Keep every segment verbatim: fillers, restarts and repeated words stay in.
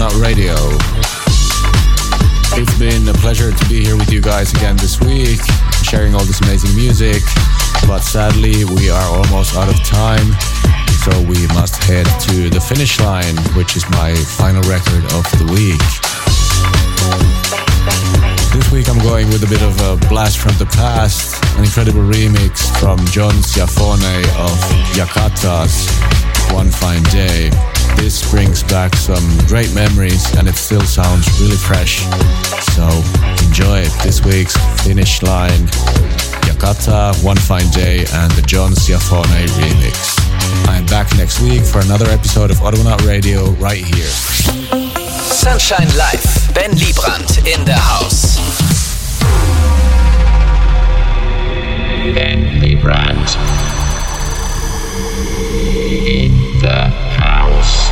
Out Radio. It's been a pleasure to be here with you guys again this week, sharing all this amazing music, but sadly we are almost out of time, so we must head to the finish line, which is my final record of the week. This week I'm going with a bit of a blast from the past, an incredible remix from John Schiavone of Yakata's One Fine Day. This brings back some great memories and it still sounds really fresh. So enjoy it. This week's finish line, Yakata, One Fine Day and the John Schiavone remix. I'm back next week for another episode of Autonaut Radio right here. Sunshine Live, Ben Liebrand in the house. Ben Liebrand in the house.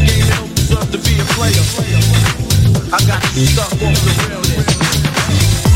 I got you stuck on the realness.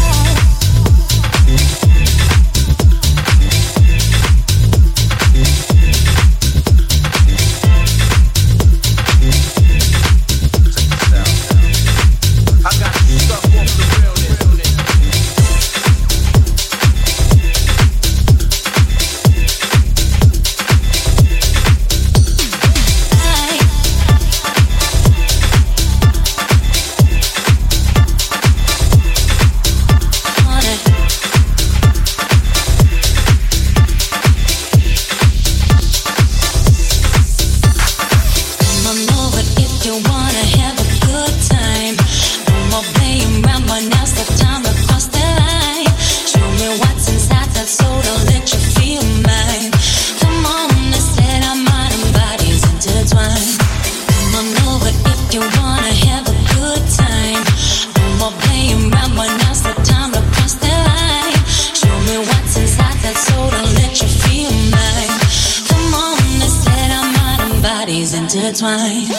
intertwine.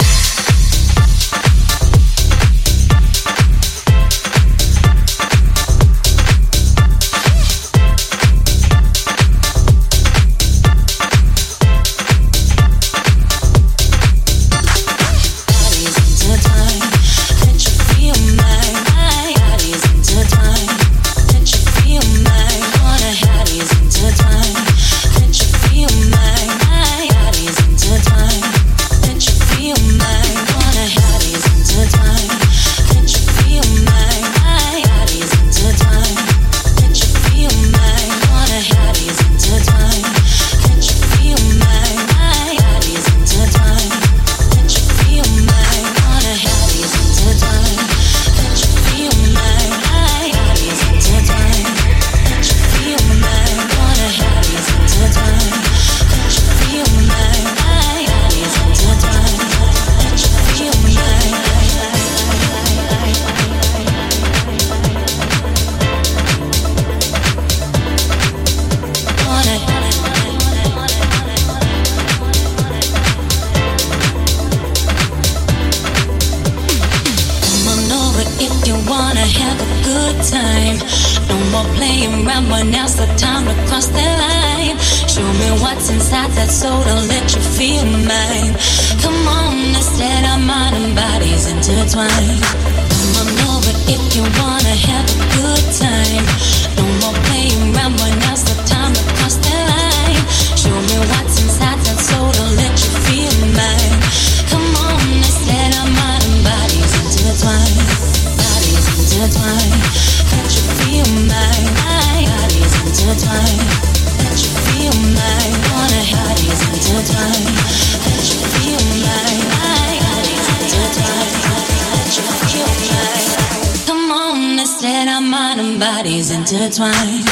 Intertwine.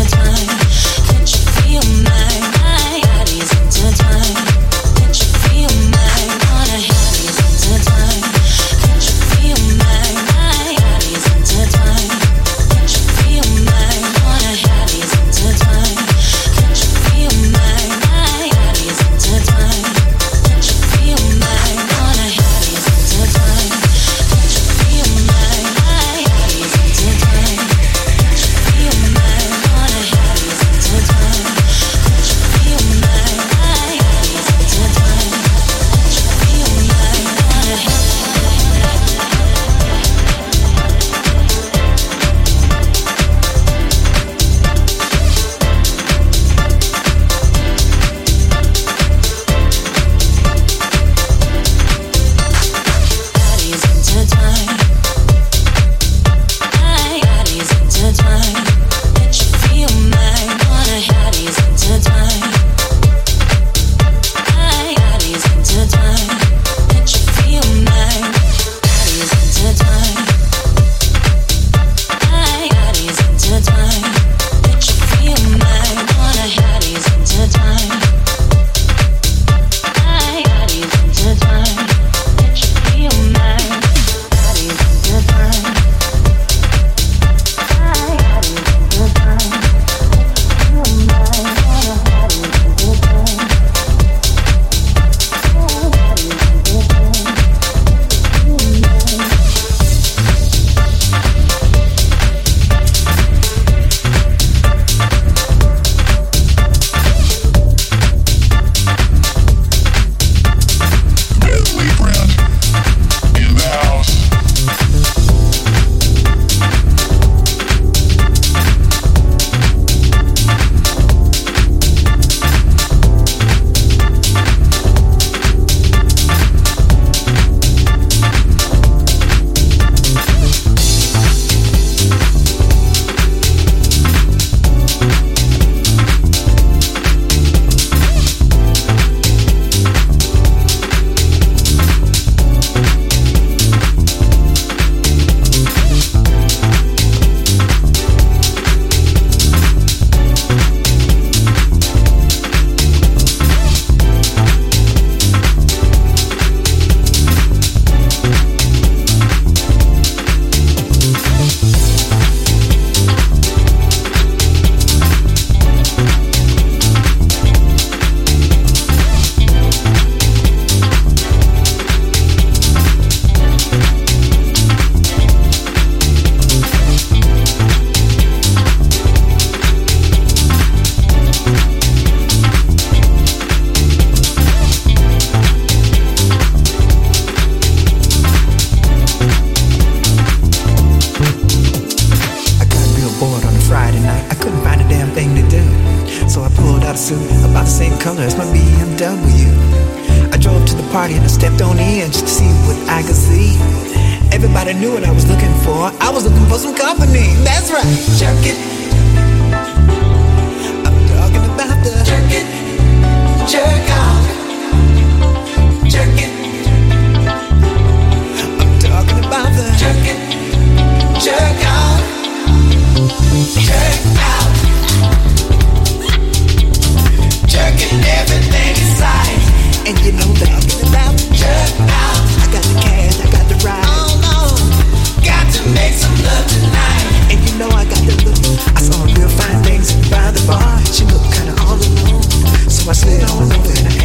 Feel color as my B M W. I drove to the party and I stepped on in just to see what I could see. Everybody knew what I was looking for. I was looking for some company. That's right. Jerk it. I'm talking about the jerk it, jerk out, jerk it. I'm talking about the jerk it, jerk out, jerk out, jerking everything inside. And you know that I'm talking about jerk out. I got the cash, I got the ride. Oh no, got to make some love tonight. And you know I got the look. I saw a real fine thing sitting by the bar. She looked kinda all alone, so I slid on over and I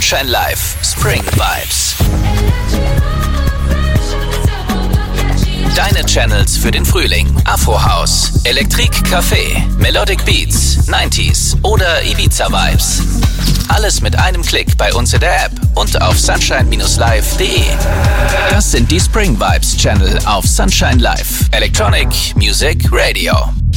Sunshine Live Spring Vibes. Deine Channels für den Frühling. Afro House, Elektrik Café, Melodic Beats, neunziger oder Ibiza Vibes. Alles mit einem Klick bei uns in der App und auf sunshine Bindestrich live Punkt de. Das sind die Spring Vibes Channel auf Sunshine Live. Electronic Music Radio.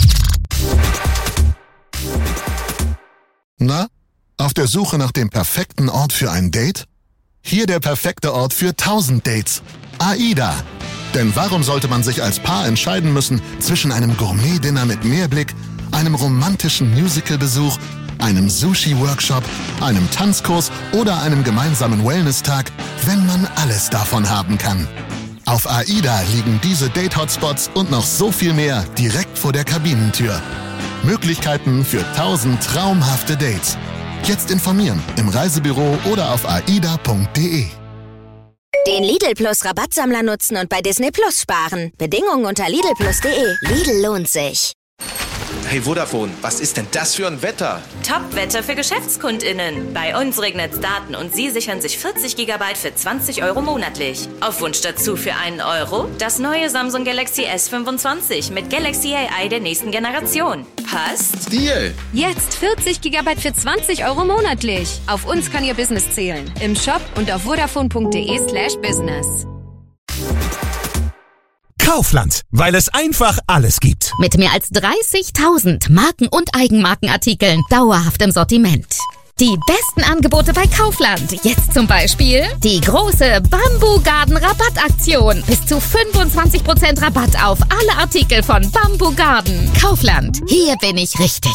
Na, auf der Suche nach dem perfekten Ort für ein Date? Hier der perfekte Ort für tausend Dates. AIDA. Denn warum sollte man sich als Paar entscheiden müssen zwischen einem Gourmet-Dinner mit Meerblick, einem romantischen Musical-Besuch, einem Sushi-Workshop, einem Tanzkurs oder einem gemeinsamen Wellness-Tag, wenn man alles davon haben kann? Auf AIDA liegen diese Date-Hotspots und noch so viel mehr direkt vor der Kabinentür. Möglichkeiten für tausend traumhafte Dates. Jetzt informieren im Reisebüro oder auf aida punkt de. Den Lidl Plus Rabattsammler nutzen und bei Disney Plus sparen. Bedingungen unter lidl plus punkt de. Lidl lohnt sich. Hey Vodafone, was ist denn das für ein Wetter? Top-Wetter für GeschäftskundInnen. Bei uns regnet's Daten und Sie sichern sich vierzig Gigabyte für zwanzig Euro monatlich. Auf Wunsch dazu für einen Euro das neue Samsung Galaxy S fünfundzwanzig mit Galaxy A I der nächsten Generation. Passt? Deal! Jetzt vierzig Gigabyte für zwanzig Euro monatlich. Auf uns kann Ihr Business zählen. Im Shop und auf vodafone punkt de slash business. Kaufland, weil es einfach alles gibt. Mit mehr als dreißigtausend Marken- und Eigenmarkenartikeln dauerhaft im Sortiment. Die besten Angebote bei Kaufland. Jetzt zum Beispiel die große Bamboo Garden Rabattaktion. Bis zu fünfundzwanzig Prozent Rabatt auf alle Artikel von Bamboo Garden. Kaufland, hier bin ich richtig.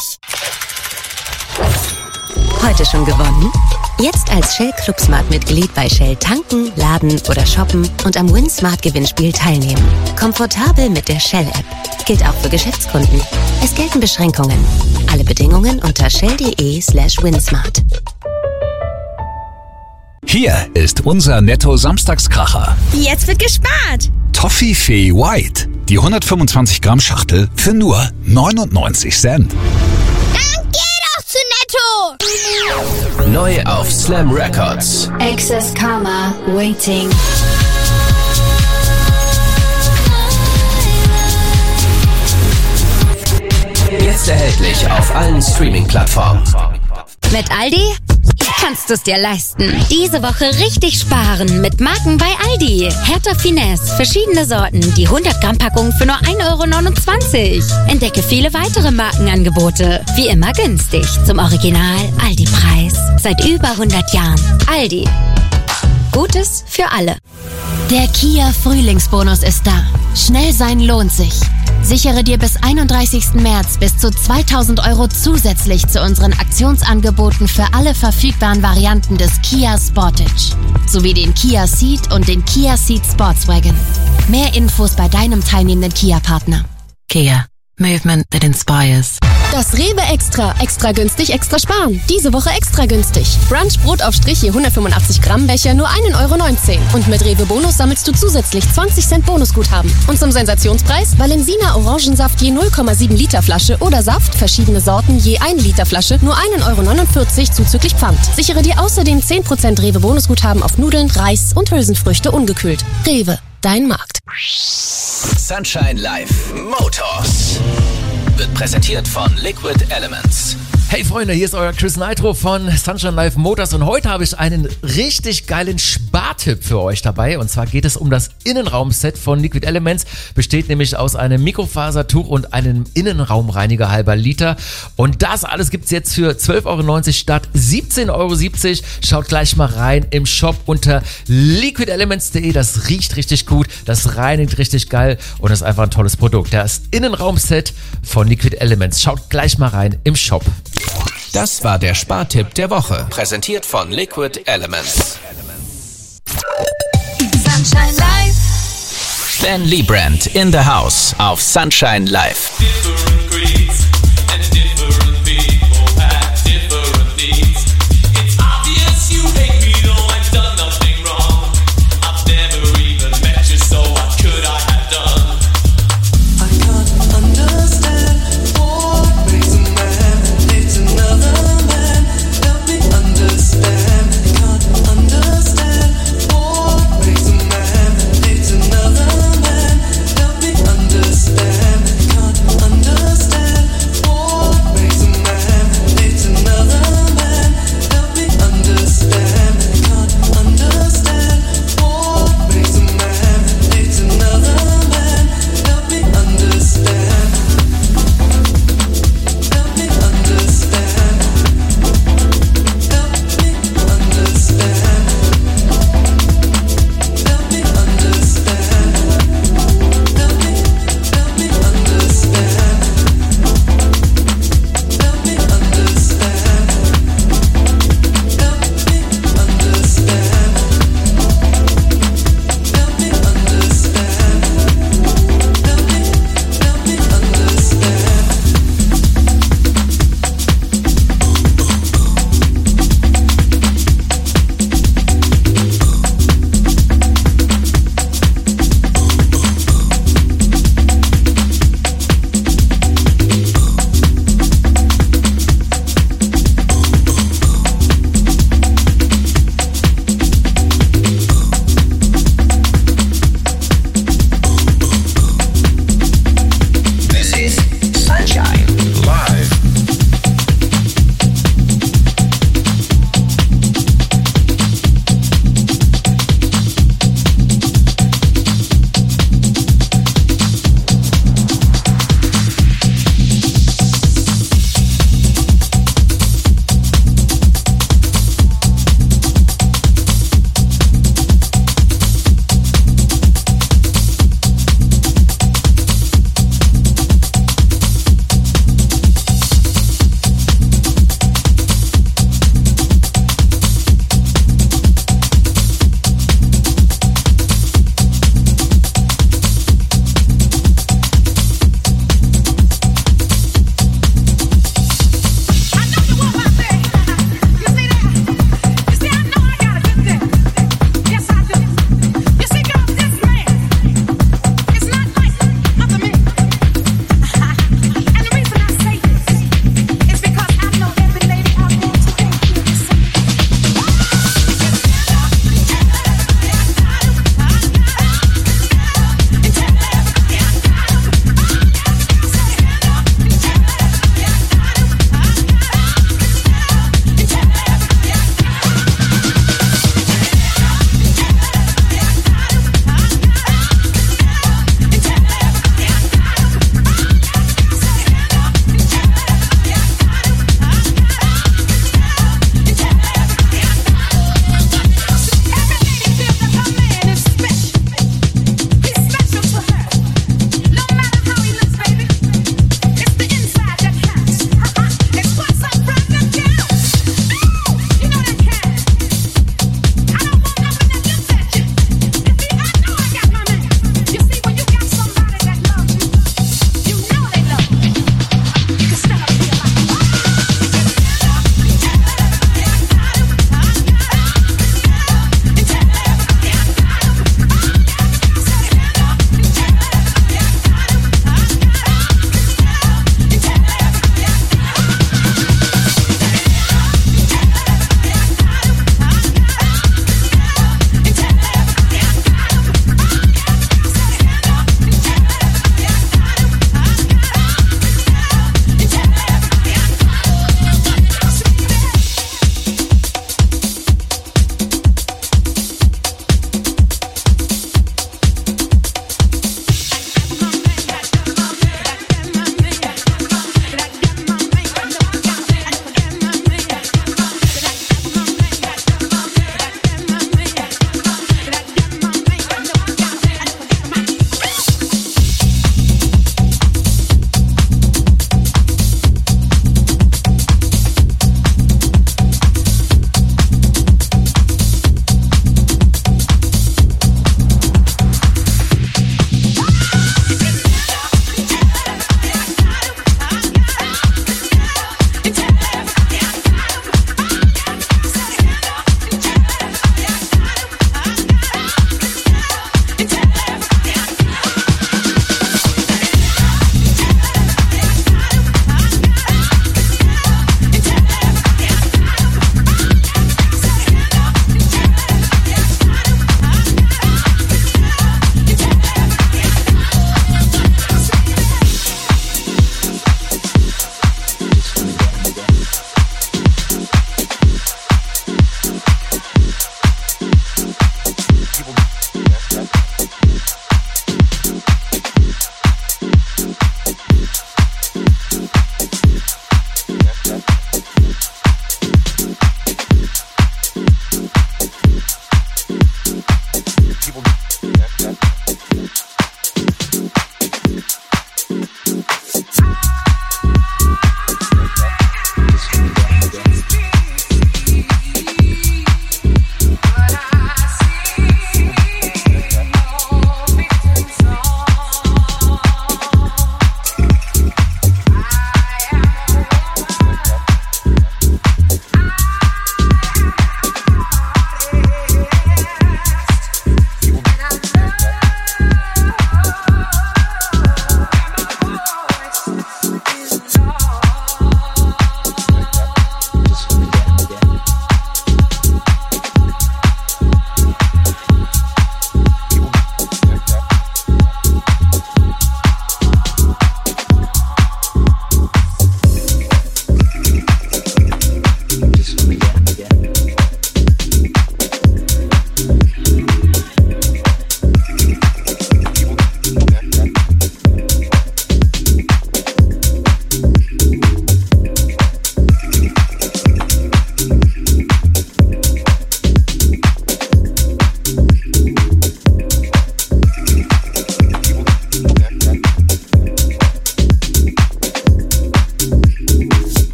Heute schon gewonnen? Jetzt als Shell Club Smart Mitglied bei Shell tanken, laden oder shoppen und am Win Smart Gewinnspiel teilnehmen. Komfortabel mit der Shell App. Gilt auch für Geschäftskunden. Es gelten Beschränkungen. Alle Bedingungen unter shell.de slash winsmart. Hier ist unser Netto-Samstagskracher. Jetzt wird gespart. Toffifee White. Die hundertfünfundzwanzig Gramm Schachtel für nur neunundneunzig Cent. Dann geh doch zu Netto. Neu auf Slam Records. Access Karma, Waiting. Jetzt erhältlich auf allen Streaming-Plattformen. Mit Aldi kannst du es dir leisten. Diese Woche richtig sparen mit Marken bei Aldi. Hertha Finesse, verschiedene Sorten, die hundert Gramm Packung für nur ein Euro neunundzwanzig. Entdecke viele weitere Markenangebote. Wie immer günstig zum Original Aldi-Preis. Seit über hundert Jahren. Aldi. Gutes für alle. Der Kia Frühlingsbonus ist da. Schnell sein lohnt sich. Sichere dir bis einunddreißigsten März bis zu zweitausend Euro zusätzlich zu unseren Aktionsangeboten für alle verfügbaren Varianten des Kia Sportage. Sowie den Kia Ceed und den Kia Ceed Sportswagen. Mehr Infos bei deinem teilnehmenden Kia-Partner. Kia. Movement that inspires. Das Rewe Extra. Extra günstig, extra sparen. Diese Woche extra günstig. Brunch Brotaufstrich je hundertfünfundachtzig Gramm Becher nur ein Euro neunzehn. Und mit Rewe Bonus sammelst du zusätzlich zwanzig Cent Bonusguthaben. Und zum Sensationspreis Valensina Orangensaft je null Komma sieben Liter Flasche oder Saft, verschiedene Sorten je ein Liter Flasche, nur ein Euro neunundvierzig zuzüglich Pfand. Sichere dir außerdem zehn Prozent Rewe Bonusguthaben auf Nudeln, Reis und Hülsenfrüchte ungekühlt. Rewe, dein Markt. Sunshine Live Motors wird präsentiert von Liquid Elements. Hey Freunde, hier ist euer Chris Nitro von Sunshine Live Motors und heute habe ich einen richtig geilen Spartipp für euch dabei. Und zwar geht es um das Innenraumset von Liquid Elements. Besteht nämlich aus einem Mikrofasertuch und einem Innenraumreiniger halber Liter. Und das alles gibt es jetzt für zwölf Euro neunzig statt siebzehn Euro siebzig. Schaut gleich mal rein im Shop unter liquid elements punkt de. Das riecht richtig gut, das reinigt richtig geil und das ist einfach ein tolles Produkt. Das Innenraumset von Liquid Elements. Schaut gleich mal rein im Shop. Das war der Spartipp der Woche. Präsentiert von Liquid Elements. Sunshine Live. Ben Liebrand in the house auf Sunshine Live. Understand,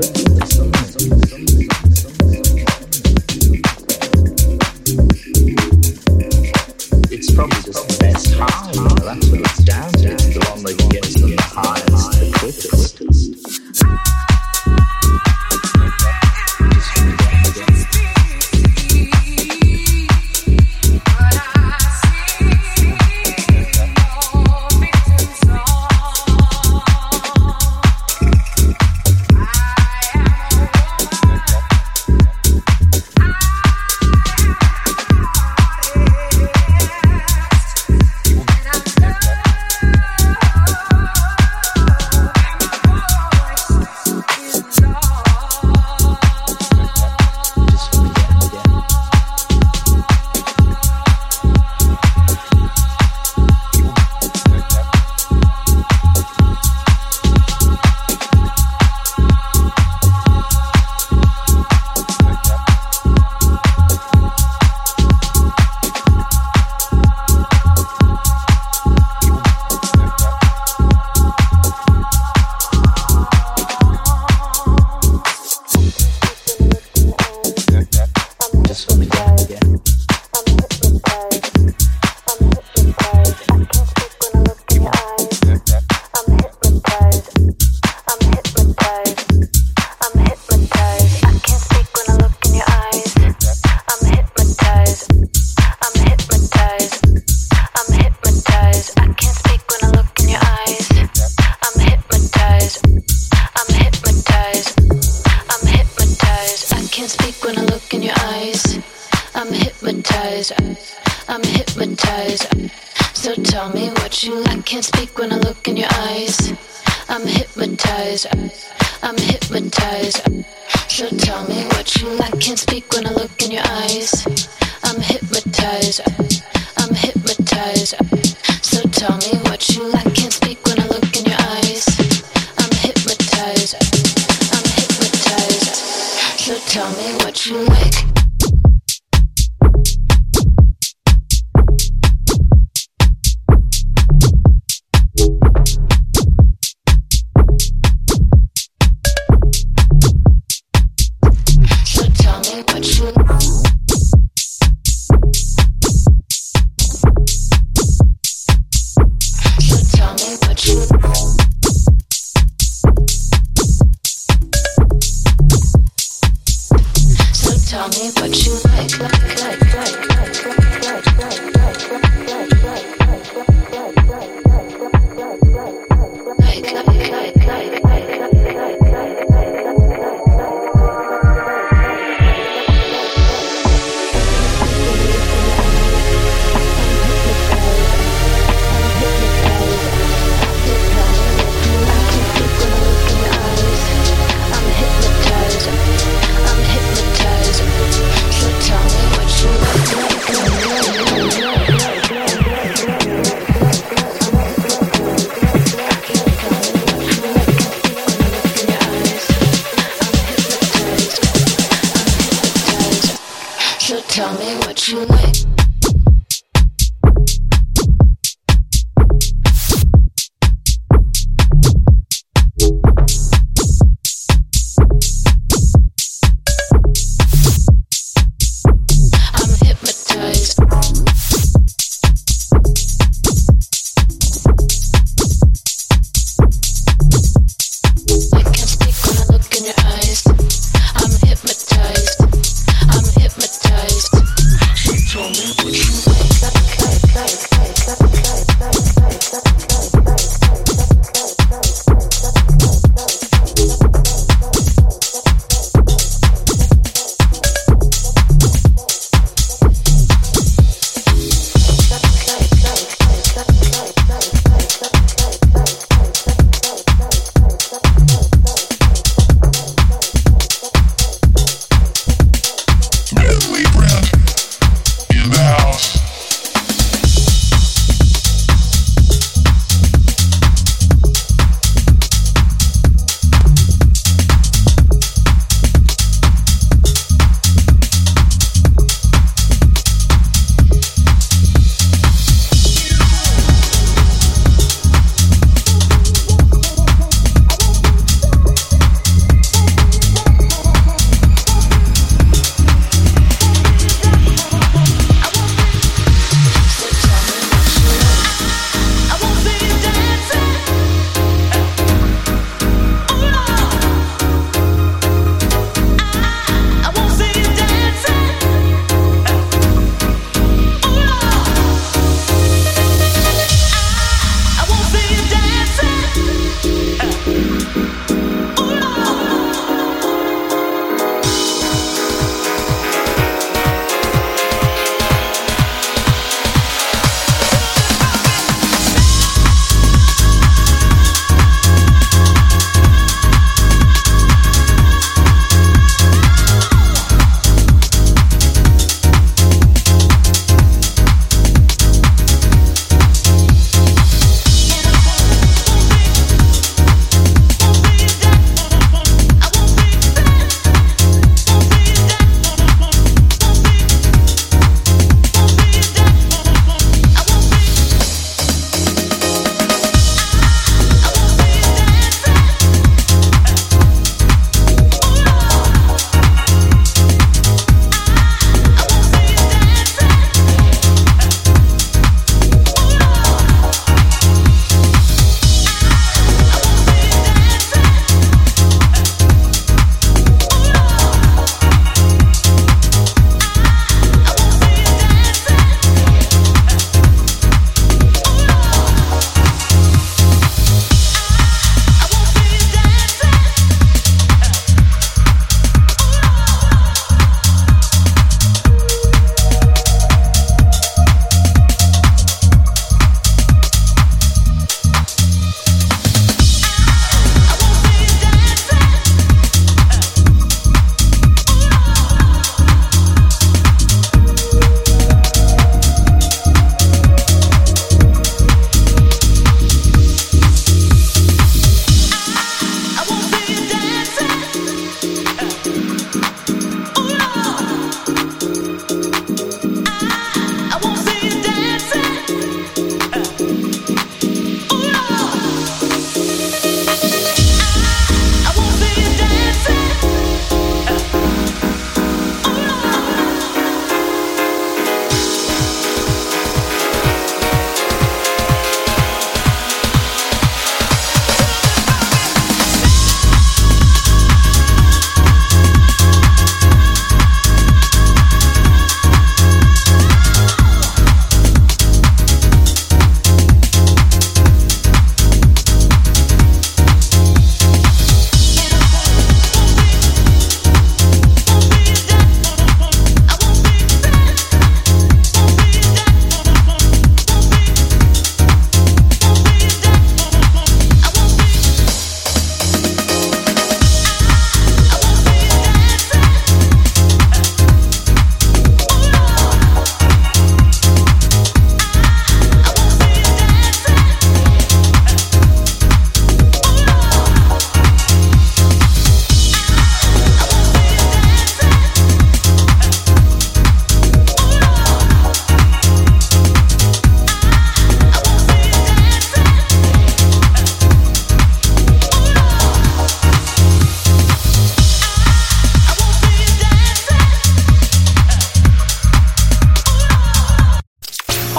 Told me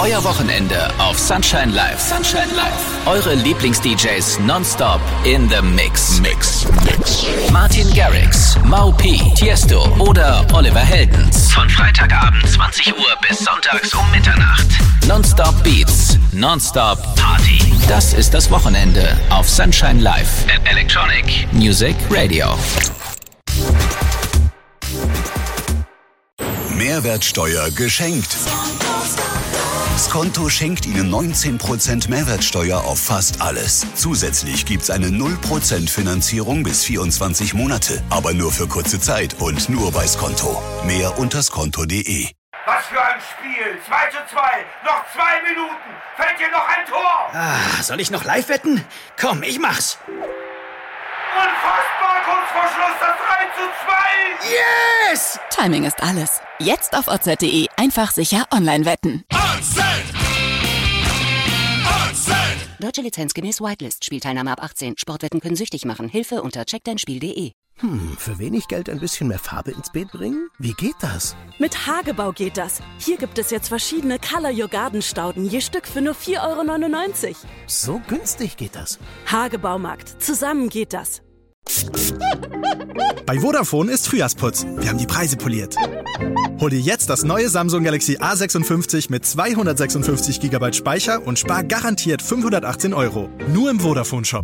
Euer Wochenende auf Sunshine Live. Sunshine Live. Eure Lieblings-D Js nonstop in the Mix. Mix. Mix. Martin Garrix, Mau P, Tiesto oder Oliver Heldens. Von Freitagabend zwanzig Uhr bis sonntags um Mitternacht. Nonstop Beats, nonstop Party. Das ist das Wochenende auf Sunshine Live. Electronic Music Radio. Mehrwertsteuer geschenkt. Skonto schenkt Ihnen neunzehn Prozent Mehrwertsteuer auf fast alles. Zusätzlich gibt's eine null Prozent Finanzierung bis vierundzwanzig Monate. Aber nur für kurze Zeit und nur bei Skonto. Mehr unter skonto punkt de. Was für ein Spiel! zwei zu zwei! Noch zwei Minuten! Fällt hier noch ein Tor! Ah, soll ich noch live wetten? Komm, ich mach's! Unfassbar! Kurz vor Schluss das drei zu zwei! Yes! Timing ist alles. Jetzt auf o z punkt de einfach sicher online wetten. Deutsche Lizenz gemäß Whitelist. Spielteilnahme ab achtzehn. Sportwetten können süchtig machen. Hilfe unter check dein spiel punkt de. Hm, für wenig Geld ein bisschen mehr Farbe ins Beet bringen? Wie geht das? Mit Hagebau geht das. Hier gibt es jetzt verschiedene Color Your Garden Stauden, je Stück für nur vier Euro neunundneunzig. So günstig geht das. Hagebaumarkt. Zusammen geht das. Bei Vodafone ist Frühjahrsputz. Wir haben die Preise poliert. Hol dir jetzt das neue Samsung Galaxy A sechsundfünfzig mit zweihundertsechsundfünfzig Gigabyte Speicher und spar garantiert fünfhundertachtzehn Euro. Nur im Vodafone-Shop.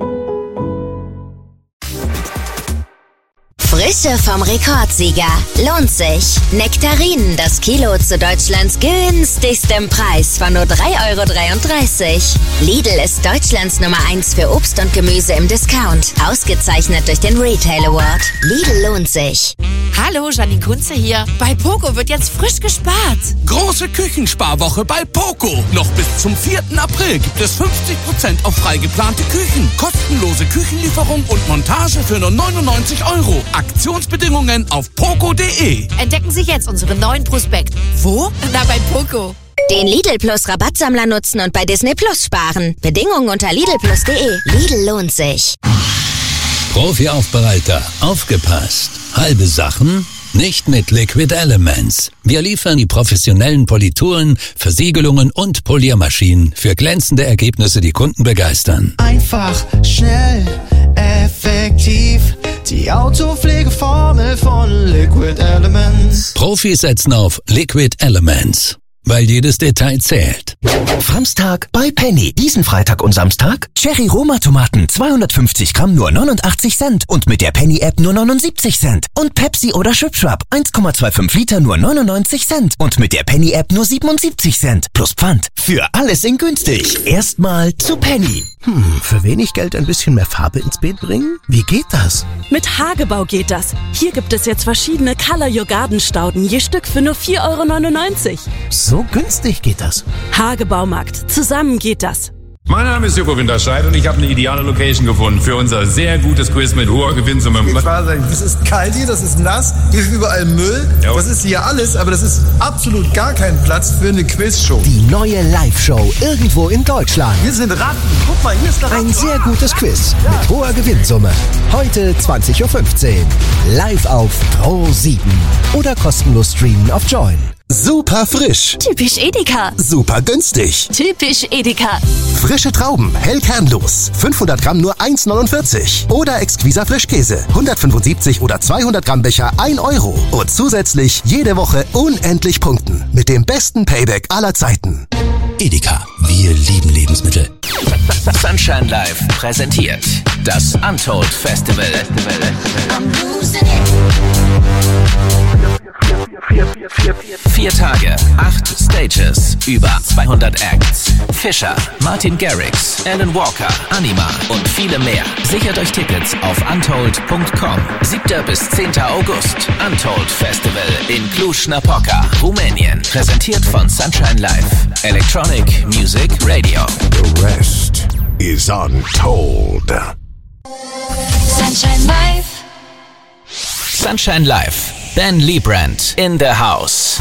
Frische vom Rekordsieger. Lohnt sich. Nektarinen, das Kilo zu Deutschlands günstigstem Preis von nur drei Euro dreiunddreißig. Lidl ist Deutschlands Nummer eins für Obst und Gemüse im Discount. Ausgezeichnet durch den Retail Award. Lidl lohnt sich. Hallo, Janine Kunze hier. Bei Poco wird jetzt frisch gespart. Große Küchensparwoche bei Poco. Noch bis zum vierten April gibt es fünfzig Prozent auf frei geplante Küchen. Kostenlose Küchenlieferung und Montage für nur neunundneunzig Euro. Aktionsbedingungen auf poco punkt de. Entdecken Sie jetzt unseren neuen Prospekt. Wo? Na, bei Poco. Den Lidl Plus Rabattsammler nutzen und bei Disney Plus sparen. Bedingungen unter lidl plus punkt de. Lidl lohnt sich. Profi-Aufbereiter, aufgepasst. Halbe Sachen? Nicht mit Liquid Elements. Wir liefern die professionellen Polituren, Versiegelungen und Poliermaschinen für glänzende Ergebnisse, die Kunden begeistern. Einfach, schnell, effektiv. Die Autopflegeformel von Liquid Elements. Profis setzen auf Liquid Elements, weil jedes Detail zählt. Samstag bei Penny. Diesen Freitag und Samstag Cherry Roma Tomaten zweihundertfünfzig Gramm nur neunundachtzig Cent und mit der Penny App nur neunundsiebzig Cent. Und Pepsi oder Schwipschwap eins Komma fünfundzwanzig Liter nur neunundneunzig Cent und mit der Penny App nur siebenundsiebzig Cent. Plus Pfand. Für alles in günstig. Erstmal zu Penny. Hm, für wenig Geld ein bisschen mehr Farbe ins Beet bringen? Wie geht das? Mit Hagebau geht das. Hier gibt es jetzt verschiedene Color Your Garden Stauden, je Stück für nur vier Euro neunundneunzig. So günstig geht das. Hagebaumarkt. Zusammen geht das. Mein Name ist Joko Winterscheid und ich habe eine ideale Location gefunden für unser sehr gutes Quiz mit hoher Gewinnsumme. Ich wahr sagen, das ist kalt hier, das ist nass, hier ist überall Müll, ja. Das ist hier alles, aber das ist absolut gar kein Platz für eine Quizshow. Die neue Live-Show irgendwo in Deutschland. Hier sind Ratten, guck mal, hier ist eine Ratte. Ein sehr gutes Quiz ja. mit hoher Gewinnsumme. Heute zwanzig Uhr fünfzehn. Live auf Pro sieben oder kostenlos streamen auf Join. Super frisch. Typisch Edeka. Super günstig. Typisch Edeka. Frische Trauben, hell kernlos. fünfhundert Gramm nur eins neunundvierzig. Oder Exquisa Frischkäse. hundertfünfundsiebzig oder zweihundert Gramm Becher ein Euro. Und zusätzlich jede Woche unendlich punkten. Mit dem besten Payback aller Zeiten. Edeka. Wir lieben Lebensmittel. Sunshine Live präsentiert das Untold Festival. Vier Tage, acht Stages, über zweihundert Acts. Fischer, Martin Garrix, Alan Walker, Anima und viele mehr. Sichert euch Tickets auf untold punkt com. siebter bis zehnter August. Untold Festival in Cluj-Napoca, Rumänien. Präsentiert von Sunshine Live. Electronic Music Radio. The rest is untold. Sunshine Live. Sunshine Live. Ben Liebrand in the house.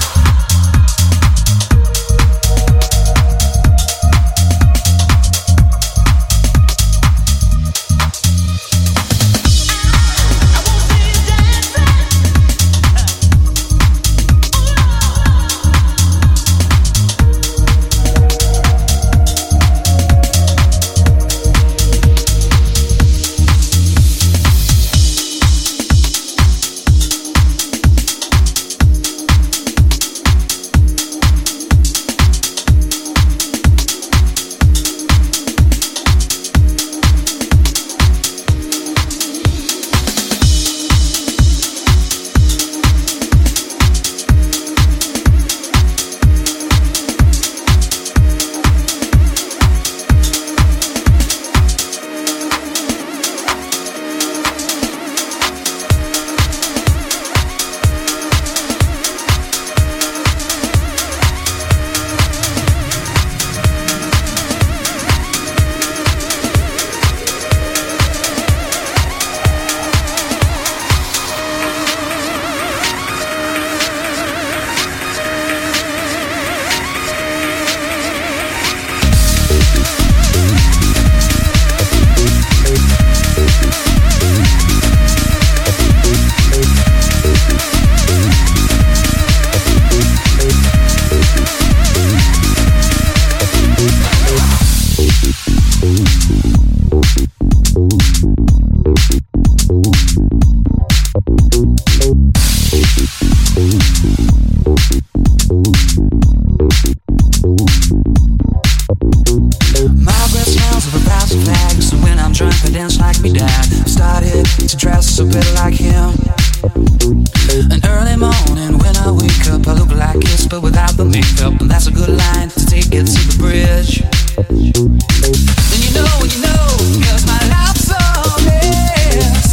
me down. I started to dress a bit like him. An early morning when I wake up, I look like this, but without the makeup. And that's a good line to take it to the bridge. And you know, and you know, cause my life's a mess.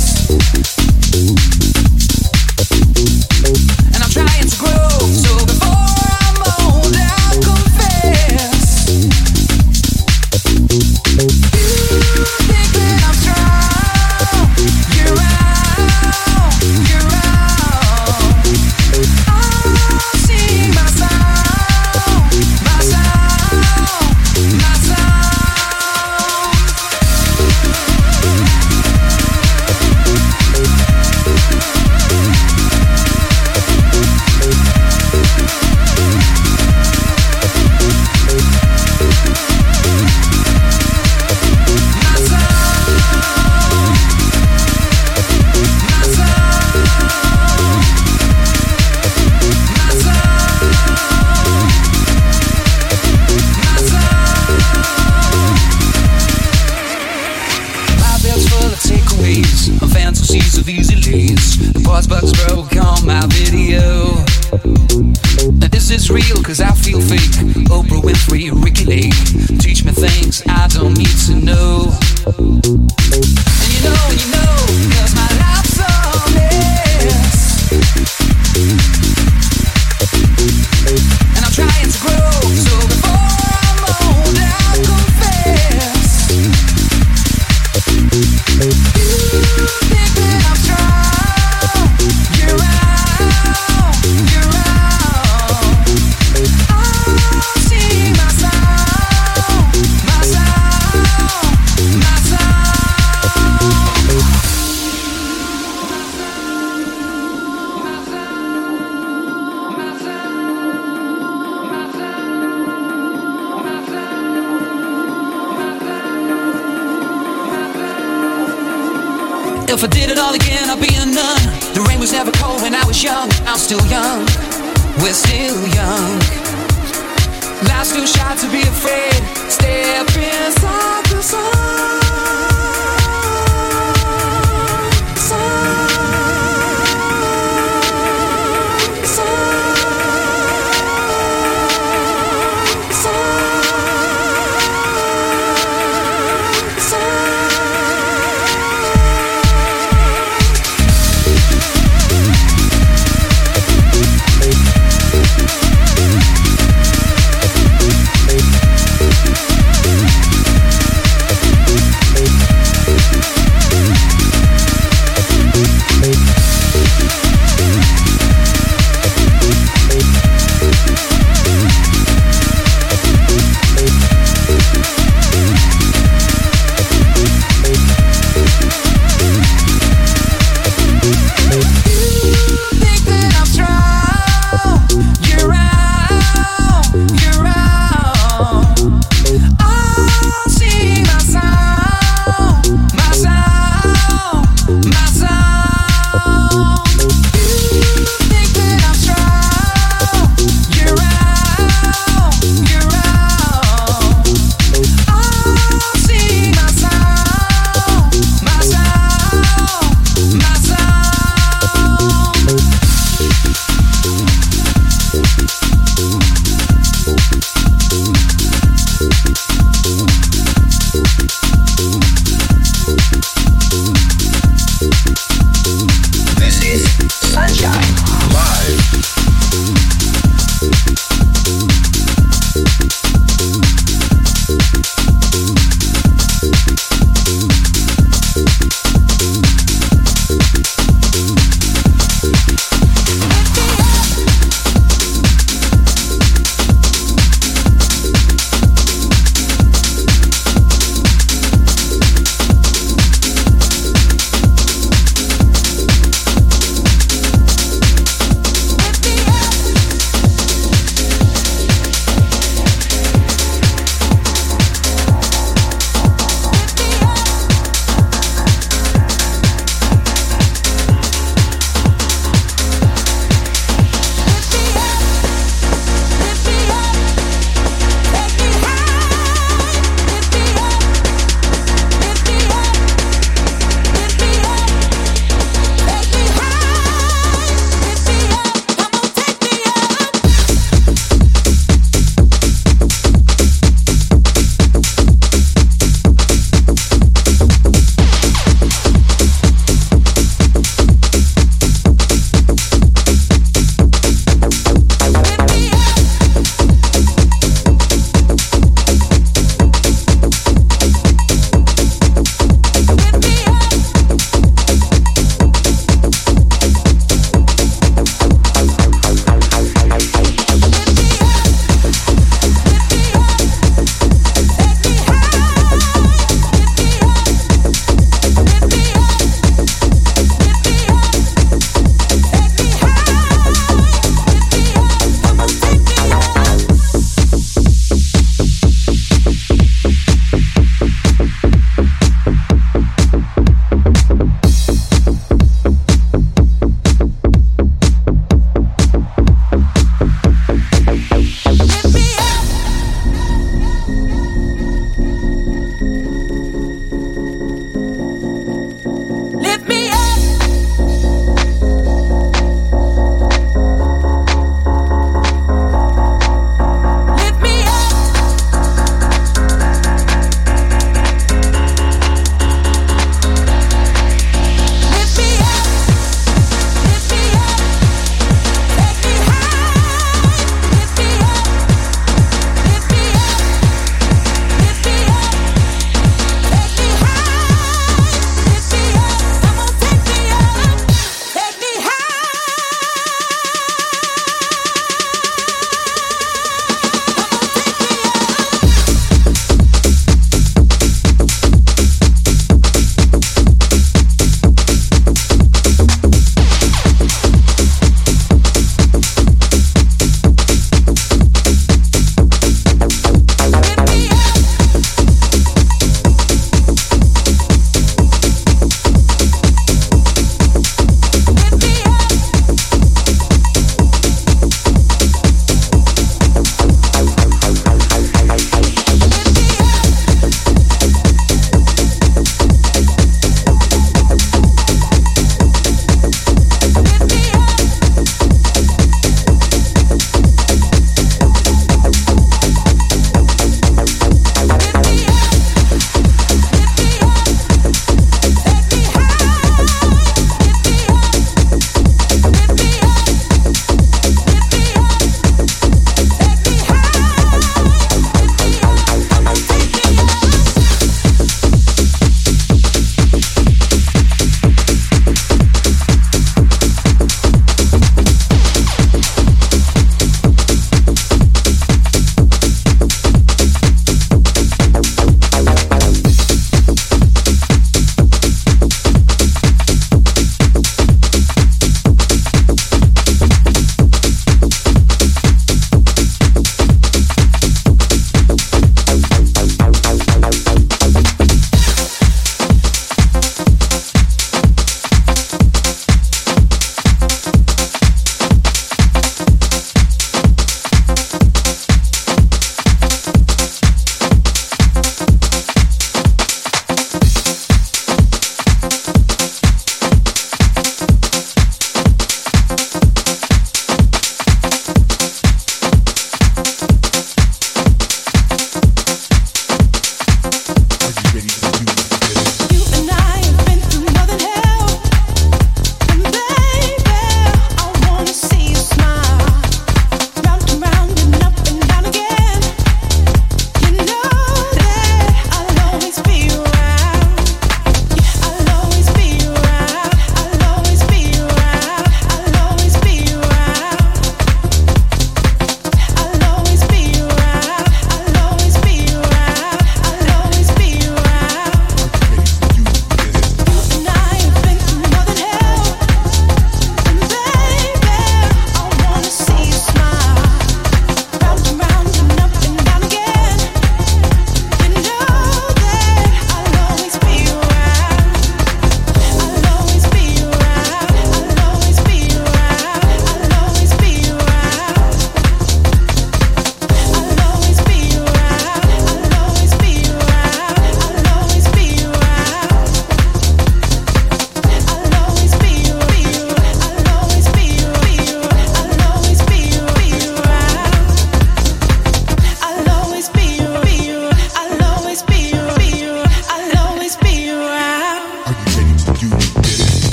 And I'm trying to grow, so before I'm old, I'll confess. You think that I'm strong, you're out, you're out. I see my sound, my sound, my sound. And fantasies of easy lays. The pause bugs broke on my video. And this is real cause I feel fake. Oprah Winfrey, Ricky Lake. Teach me things I don't need to know. And you know, and you know, cause my life's a mess. And I'm trying to grow, so before I'm old I'll confess. You think that I'm strong, you're out, you're out. I see my sound, my sound, my sound. If I did it all again, I'd be a nun. The rain was never cold when I was young. I'm still young, we're still young. Life's too short to be afraid. Step inside the sun.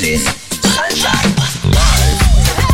This is Sunshine Live.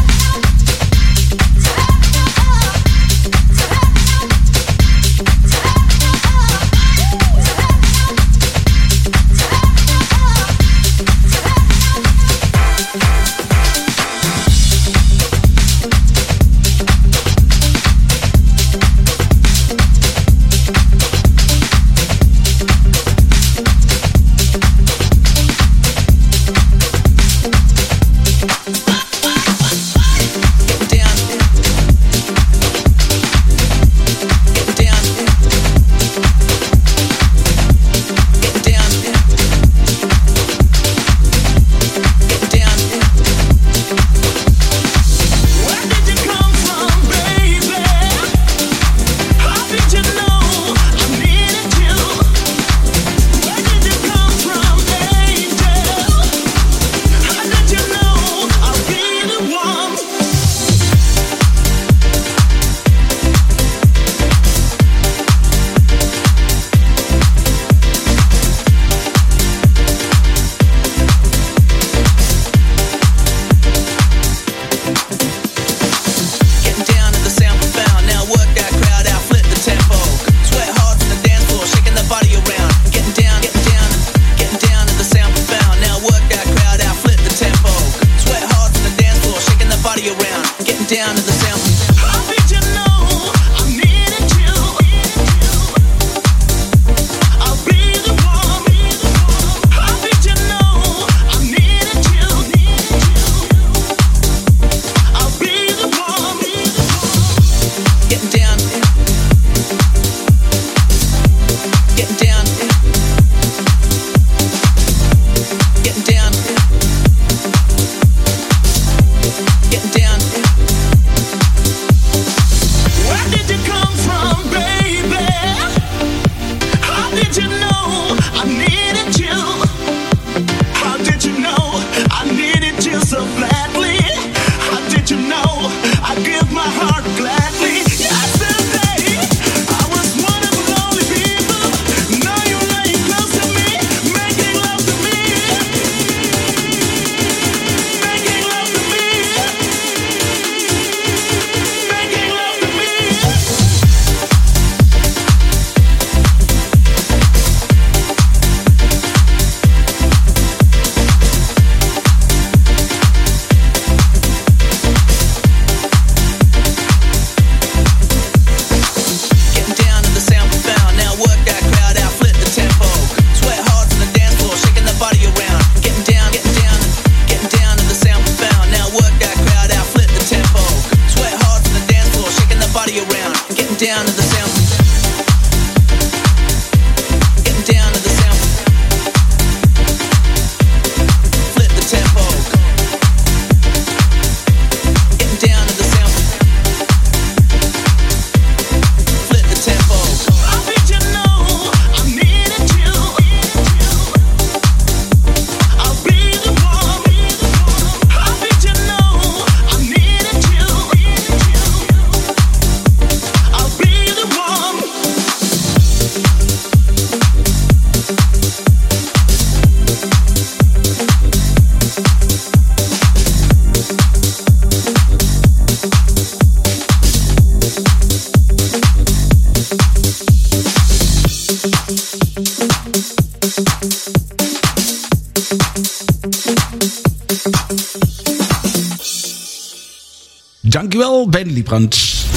Junkie Ben Liebrandt.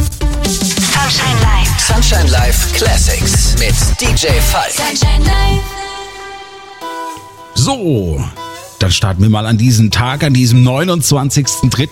Sunshine Live. Sunshine Live Classics mit D J Falk. Sunshine Live. So, dann starten wir mal an diesem Tag, an diesem neunundzwanzigsten dritten